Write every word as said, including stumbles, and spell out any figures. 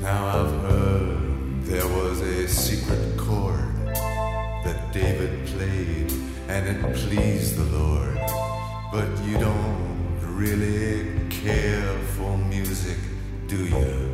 Now I've heard there was a secret chord that David played and it pleased the Lord. But you don't really care for music, do you?